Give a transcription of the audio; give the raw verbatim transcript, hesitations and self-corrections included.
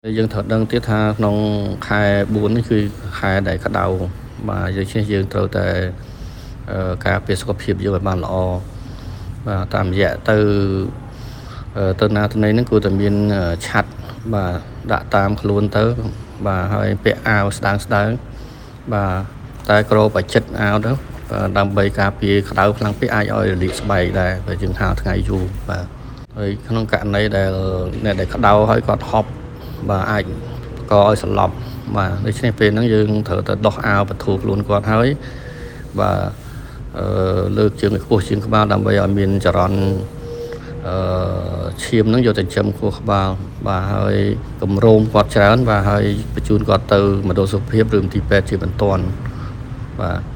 យើងត្រូវដឹងទៀតថាក្នុងខែបួននេះគឺខែដែលក្តៅបាទយើងឈ្នះយើងត្រូវតែការពារសុខភាពយើងឲ្យបានល្អបាទតាមរយៈទៅទៅណាទៅណីហ្នឹងគួរតែមានឆ័ត្របាទដាក់តាមខ្លួនទៅបាទហើយពាក់អាវស្ដើងស្ដើងបាទតែក្របឲ្យជិតអាវទៅដើម្បីការពារក្តៅខ្លាំងពេកអាចឲ្យរលាកស្បែកដែរបើយើងហាលថ្ងៃយូរបាទហើយក្នុងករណីដែលអ្នកដែលក្តៅហើយគាត់ហប់បាទអាចក៏ឲ្យសន្លប់បាទដូច្នេះពេលហ្នឹងយើងត្រូវតែដោះអាវបទូខ្លួនគាត់ហើយបាទអឺលើកជើងឲ្យខ្ពស់ជាងក្បាលដើម្បីឲ្យមានចរន្តអឺឈាមហ្នឹងយកទៅចិញ្ចឹមខួរក្បាលបាទហើយគម្រោងគាត់ច្រើនបាទហើយបញ្ជូនគាត់ទៅមណ្ឌលសុខភាពឬមន្ទីរពេទ្យជាបន្ទាន់បាទ